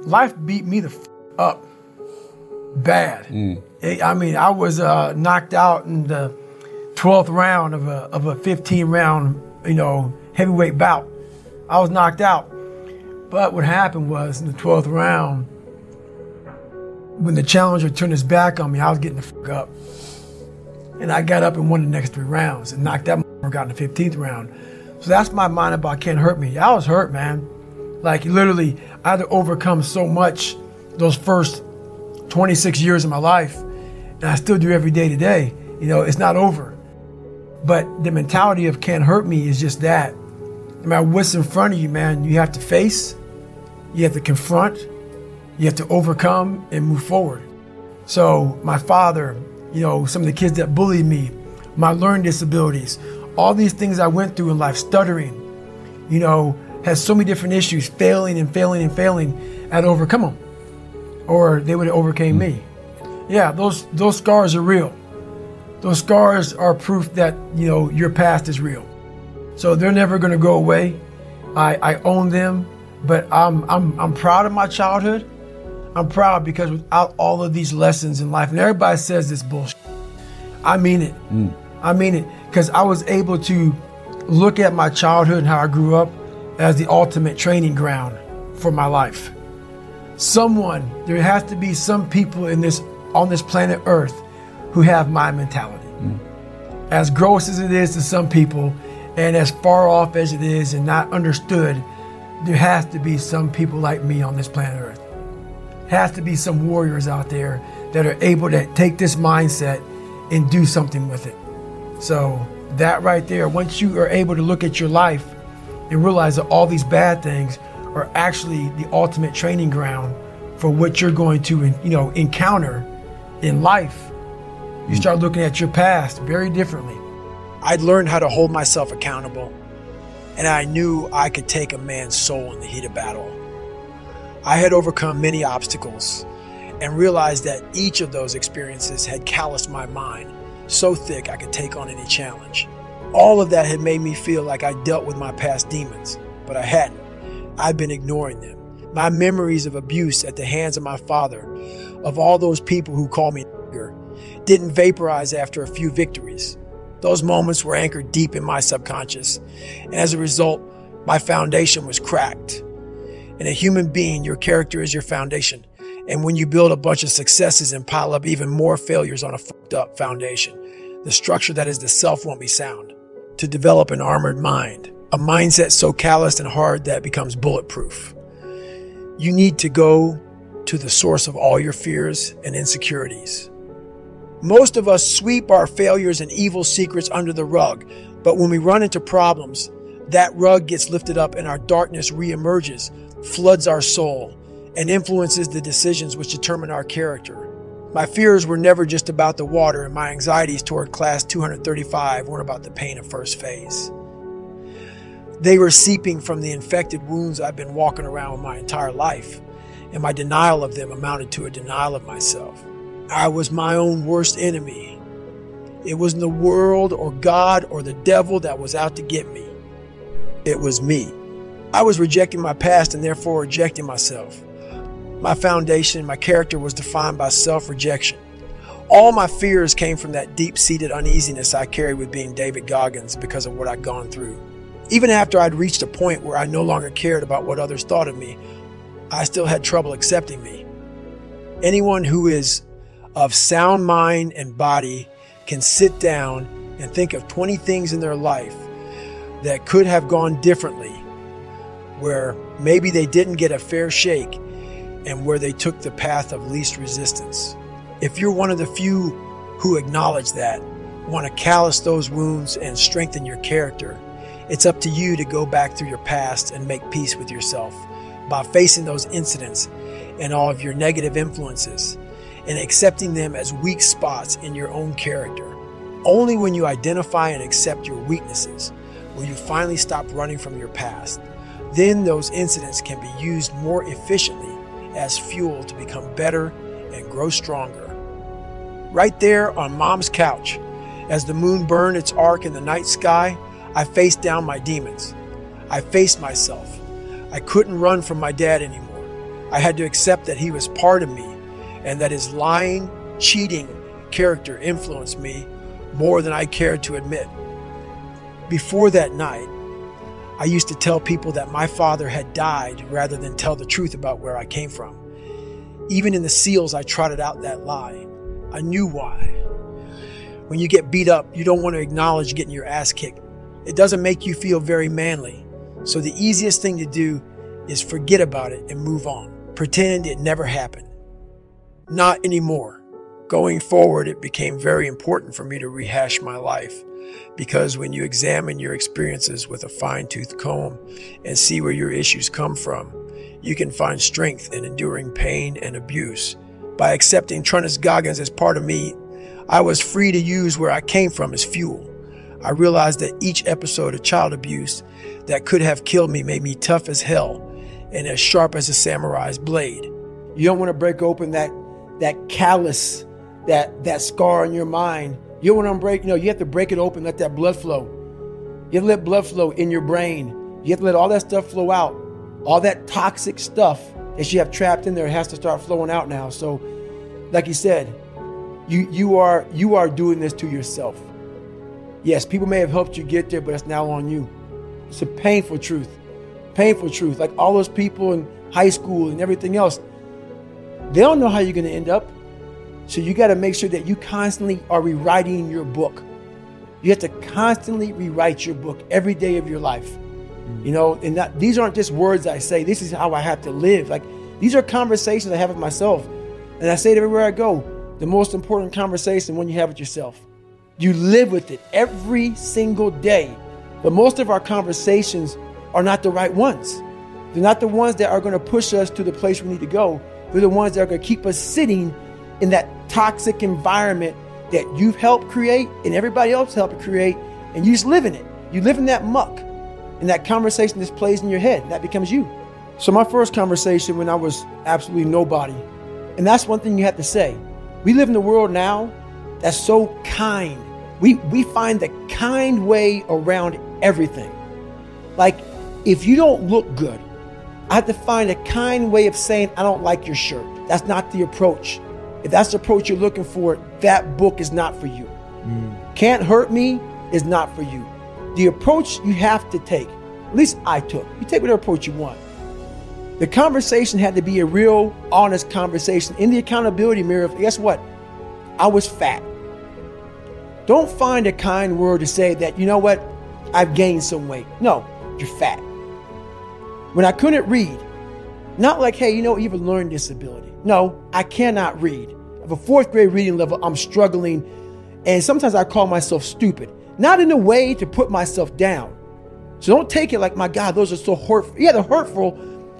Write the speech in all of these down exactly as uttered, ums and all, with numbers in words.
life beat me the f- up bad. Mm. It, I mean, I was uh, knocked out in the twelfth round of a of a fifteen round, you know, heavyweight bout. I was knocked out. But what happened was in the twelfth round, when the challenger turned his back on me, I was getting the fuck up. And I got up and won the next three rounds and knocked that motherfucker out in the fifteenth round. So that's my mind about Can't Hurt Me. I was hurt, man. Like literally, I had to overcome so much those first twenty-six years of my life. And I still do every day today. You know, it's not over. But the mentality of Can't Hurt Me is just that. No matter what's in front of you, man, you have to face, you have to confront, you have to overcome and move forward. So my father, you know, some of the kids that bullied me, my learning disabilities, all these things I went through in life, stuttering, you know, has so many different issues, failing and failing and failing, I had to overcome them. Or they would have overcame me. Yeah, those those scars are real. Those scars are proof that, you know, your past is real. So they're never gonna go away. I, I own them, but I'm I'm I'm proud of my childhood. I'm proud because without all of these lessons in life, and everybody says this bullshit, I mean it. Mm. I mean it, because I was able to look at my childhood and how I grew up as the ultimate training ground for my life. Someone, there has to be some people in this on this planet Earth who have my mentality. Mm. As gross as it is to some people, and as far off as it is and not understood, there has to be some people like me on this planet Earth. Has to be some warriors out there that are able to take this mindset and do something with it. So that right there, once you are able to look at your life and realize that all these bad things are actually the ultimate training ground for what you're going to, you know, encounter in life, you start looking at your past very differently. I'd learned how to hold myself accountable, and I knew I could take a man's soul in the heat of battle. I had overcome many obstacles and realized that each of those experiences had calloused my mind so thick I could take on any challenge. All of that had made me feel like I dealt with my past demons, but I hadn't. I'd been ignoring them. My memories of abuse at the hands of my father, of all those people who called me nigger, didn't vaporize after a few victories. Those moments were anchored deep in my subconscious, and as a result, my foundation was cracked. In a human being, your character is your foundation, and when you build a bunch of successes and pile up even more failures on a fucked up foundation, the structure that is the self won't be sound. To develop an armored mind, a mindset so calloused and hard that it becomes bulletproof, you need to go to the source of all your fears and insecurities. Most of us sweep our failures and evil secrets under the rug, but when we run into problems, that rug gets lifted up and our darkness reemerges, floods our soul, and influences the decisions which determine our character. My fears were never just about the water, and my anxieties toward class two hundred thirty-five weren't about the pain of first phase. They were seeping from the infected wounds I've been walking around with my entire life, and my denial of them amounted to a denial of myself. I was my own worst enemy. It wasn't the world or God or the devil that was out to get me. It was me. I was rejecting my past and therefore rejecting myself. My foundation, my character was defined by self-rejection. All my fears came from that deep-seated uneasiness I carried with being David Goggins because of what I'd gone through. Even after I'd reached a point where I no longer cared about what others thought of me, I still had trouble accepting me. Anyone who is of sound mind and body can sit down and think of twenty things in their life that could have gone differently, where maybe they didn't get a fair shake and where they took the path of least resistance. If you're one of the few who acknowledge that, want to callous those wounds and strengthen your character, it's up to you to go back through your past and make peace with yourself by facing those incidents and all of your negative influences and accepting them as weak spots in your own character. Only when you identify and accept your weaknesses will you finally stop running from your past. Then those incidents can be used more efficiently as fuel to become better and grow stronger. Right there on Mom's couch, as the moon burned its arc in the night sky, I faced down my demons. I faced myself. I couldn't run from my dad anymore. I had to accept that he was part of me and that his lying, cheating character influenced me more than I cared to admit. Before that night, I used to tell people that my father had died rather than tell the truth about where I came from. Even in the SEALs, I trotted out that lie. I knew why. When you get beat up, you don't want to acknowledge getting your ass kicked. It doesn't make you feel very manly. So the easiest thing to do is forget about it and move on. Pretend it never happened. Not anymore. Going forward, it became very important for me to rehash my life, because when you examine your experiences with a fine-tooth comb and see where your issues come from, you can find strength in enduring pain and abuse. By accepting Trunnis Goggins as part of me, I was free to use where I came from as fuel. I realized that each episode of child abuse that could have killed me made me tough as hell and as sharp as a samurai's blade. You don't want to break open that that callus, that that scar in your mind. You don't want to break, you know, you have to break it open, let that blood flow. You have to let blood flow in your brain. You have to let all that stuff flow out. All that toxic stuff that you have trapped in there has to start flowing out now. So, like you said, you you are you are doing this to yourself. Yes, people may have helped you get there, but it's now on you. It's a painful truth. Painful truth. Like all those people in high school and everything else, they don't know how you're going to end up. So you got to make sure that you constantly are rewriting your book. You have to constantly rewrite your book every day of your life. Mm-hmm. You know, and that, these aren't just words I say. This is how I have to live. Like, these are conversations I have with myself. And I say it everywhere I go. The most important conversation when you have it yourself. You live with it every single day. But most of our conversations are not the right ones. They're not the ones that are going to push us to the place we need to go. They're the ones that are going to keep us sitting in that toxic environment that you've helped create and everybody else helped create, and you just live in it. You live in that muck, and that conversation just plays in your head, and that becomes you. So my first conversation when I was absolutely nobody, and that's one thing you have to say. We live in a world now that's so kind. We we find the kind way around everything. Like, if you don't look good, I have to find a kind way of saying, I don't like your shirt. That's not the approach. If that's the approach you're looking for, that book is not for you. Mm. Can't Hurt Me is not for you. The approach you have to take, at least I took, you take whatever approach you want. The conversation had to be a real, honest conversation in the accountability mirror of, guess what? I was fat. Don't find a kind word to say that, you know what? I've gained some weight. No, you're fat. When I couldn't read, not like, hey, you know, you have a learning disability. No, I cannot read. I have a fourth grade reading level. I'm struggling. And sometimes I call myself stupid. Not in a way to put myself down. So don't take it like, my God, those are so hurtful. Yeah, they're hurtful.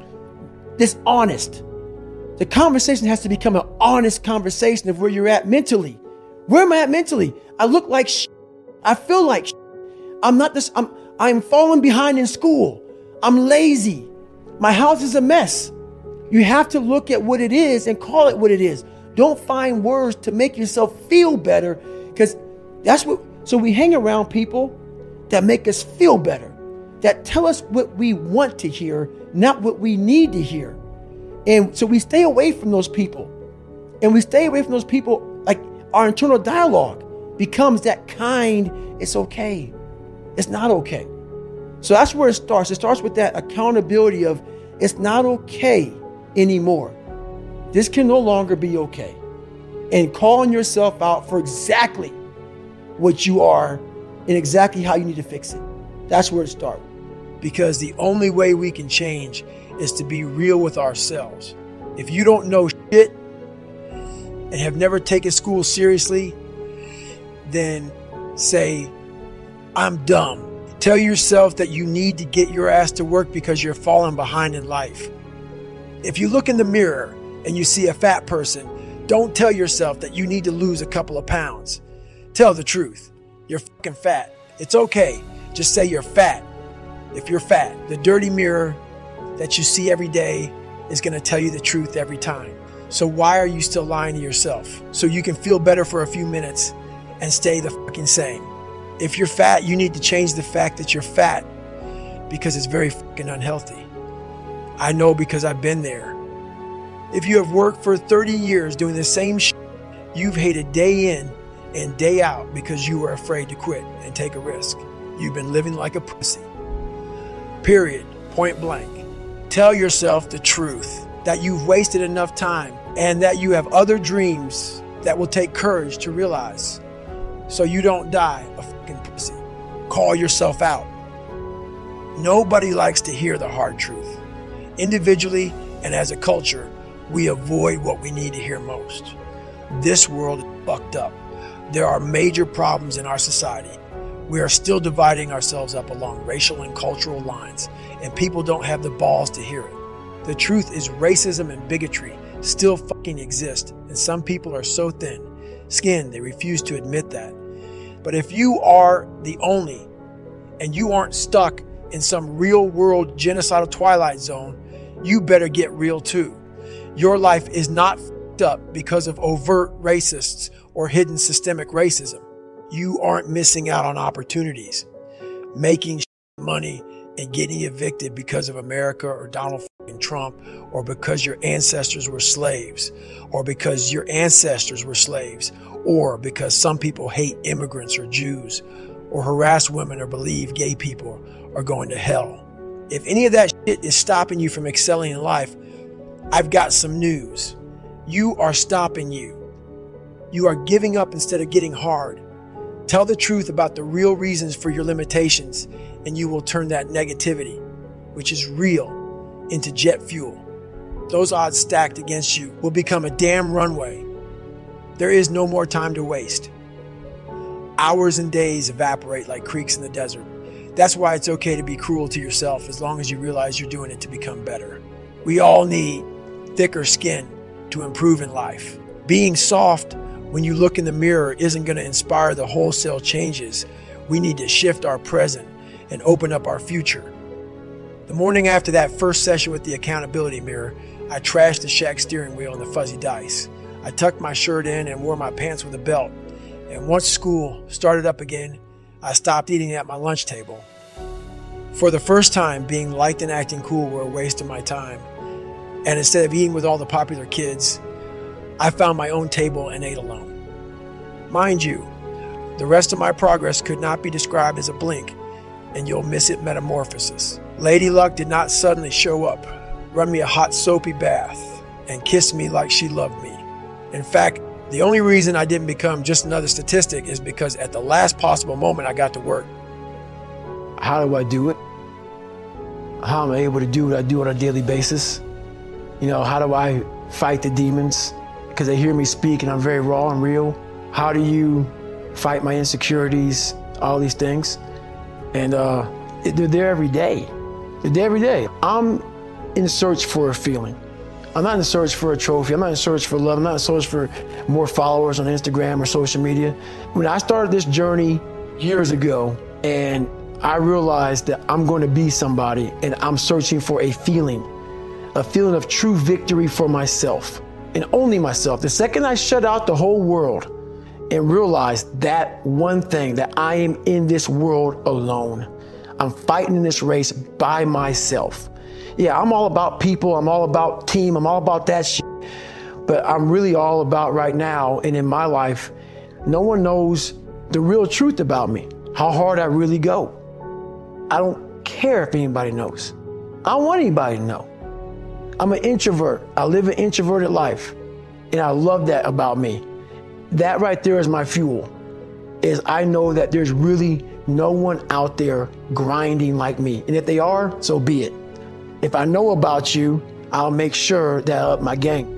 Dishonest. The conversation has to become an honest conversation of where you're at mentally. Where am I at mentally? I look like shit. I feel like shit. I'm not this. I'm, I'm falling behind in school. I'm lazy. My house is a mess. You have to look at what it is and call it what it is. Don't find words to make yourself feel better, because that's what, so we hang around people that make us feel better, that tell us what we want to hear, not what we need to hear. And so we stay away from those people. And we stay away from those people, like our internal dialogue becomes that kind, it's okay. It's not okay. So that's where it starts. It starts with that accountability of, it's not okay anymore. This can no longer be okay. And calling yourself out for exactly what you are and exactly how you need to fix it. That's where it starts. Because the only way we can change is to be real with ourselves. If you don't know shit and have never taken school seriously, then say, I'm dumb. Tell yourself that you need to get your ass to work because you're falling behind in life. If you look in the mirror and you see a fat person, don't tell yourself that you need to lose a couple of pounds. Tell the truth. You're fucking fat. It's okay. Just say you're fat. If you're fat, the dirty mirror that you see every day is going to tell you the truth every time. So why are you still lying to yourself? So you can feel better for a few minutes and stay the fucking same. If you're fat, you need to change the fact that you're fat, because it's very fucking unhealthy. I know, because I've been there. If you have worked for thirty years doing the same shit you've hated day in and day out because you were afraid to quit and take a risk, you've been living like a pussy. Period. Point blank. Tell yourself the truth, that you've wasted enough time and that you have other dreams that will take courage to realize, so you don't die a fucking pussy. Call yourself out. Nobody likes to hear the hard truth. Individually and as a culture, we avoid what we need to hear most. This world is fucked up. There are major problems in our society. We are still dividing ourselves up along racial and cultural lines, and people don't have the balls to hear it. The truth is racism and bigotry still fucking exist, and some people are so thin-skinned they refuse to admit that. But if you are the only, and you aren't stuck in some real-world genocidal twilight zone, you better get real too. Your life is not fucked up because of overt racists or hidden systemic racism. You aren't missing out on opportunities, making money and getting evicted because of America or Donald fucking Trump, or because your ancestors were slaves, or because your ancestors were slaves, or because some people hate immigrants or Jews, or harass women or believe gay people are going to hell. If any of that shit is stopping you from excelling in life, I've got some news. You are stopping you. You are giving up instead of getting hard. Tell the truth about the real reasons for your limitations, and you will turn that negativity, which is real, into jet fuel. Those odds stacked against you will become a damn runway. There is no more time to waste. Hours and days evaporate like creeks in the desert. That's why it's okay to be cruel to yourself as long as you realize you're doing it to become better. We all need thicker skin to improve in life. Being soft when you look in the mirror isn't going to inspire the wholesale changes. We need to shift our present and open up our future. The morning after that first session with the accountability mirror, I trashed the shack steering wheel and the fuzzy dice. I tucked my shirt in and wore my pants with a belt. And once school started up again, I stopped eating at my lunch table. For the first time, being liked and acting cool were a waste of my time. And instead of eating with all the popular kids, I found my own table and ate alone. Mind you, the rest of my progress could not be described as a blink, and you'll miss it metamorphosis. Lady Luck did not suddenly show up, run me a hot soapy bath, and kiss me like she loved me. In fact, the only reason I didn't become just another statistic is because at the last possible moment I got to work. How do I do it? How am I able to do what I do on a daily basis? You know, how do I fight the demons? Because they hear me speak and I'm very raw and real. How do you fight my insecurities? All these things. And uh, they're there every day. They're there every day. I'm in search for a feeling. I'm not in search for a trophy. I'm not in search for love. I'm not in search for more followers on Instagram or social media. When I started this journey years ago, and I realized that I'm going to be somebody, and I'm searching for a feeling, a feeling of true victory for myself, and only myself. The second I shut out the whole world and realized that one thing, that I am in this world alone. I'm fighting in this race by myself. Yeah, I'm all about people. I'm all about team. I'm all about that shit. But I'm really all about right now and in my life, no one knows the real truth about me, how hard I really go. I don't care if anybody knows. I don't want anybody to know. I'm an introvert. I live an introverted life. And I love that about me. That right there is my fuel, is I know that there's really no one out there grinding like me. And if they are, so be it. If I know about you, I'll make sure that I up my game.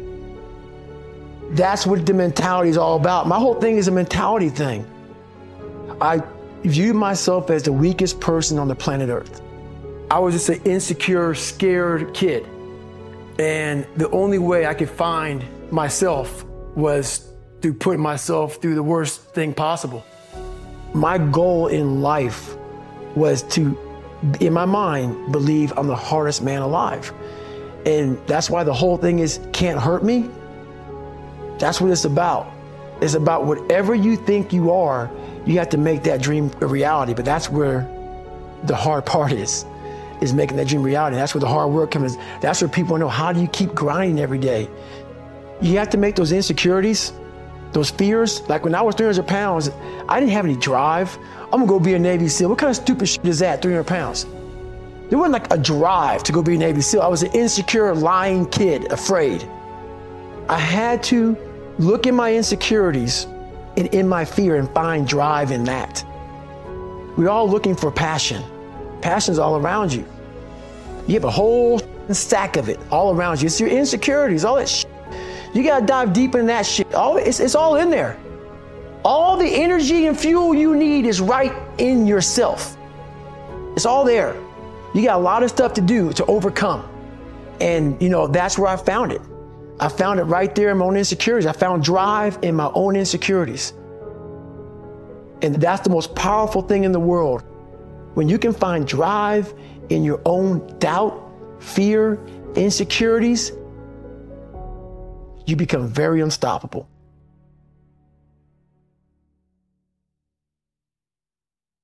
That's what the mentality is all about. My whole thing is a mentality thing. I view myself as the weakest person on the planet Earth. I was just an insecure, scared kid. And the only way I could find myself was through putting myself through the worst thing possible. My goal in life was to, in my mind, believe I'm the hardest man alive. And that's why the whole thing is can't hurt me. That's what it's about. It's about whatever you think you are, you have to make that dream a reality. But that's where the hard part is, is making that dream reality. That's where the hard work comes. That's where people know, how do you keep grinding every day? You have to make those insecurities, those fears. Like when I was three hundred pounds, I didn't have any drive. I'm gonna go be a Navy SEAL. What kind of stupid shit is that, three hundred pounds? There wasn't like a drive to go be a Navy SEAL. I was an insecure, lying kid, afraid. I had to look at my insecurities and in my fear and find drive in that. We're all looking for passion. Passion's all around you. You have a whole stack of it all around you. It's your insecurities, all that shit. You gotta dive deep in that shit. All it's, it's all in there. All the energy and fuel you need is right in yourself. It's all there. You got a lot of stuff to do to overcome. And you know, that's where I found it. I found it right there in my own insecurities. I found drive in my own insecurities. And that's the most powerful thing in the world. When you can find drive in your own doubt, fear, insecurities, you become very unstoppable.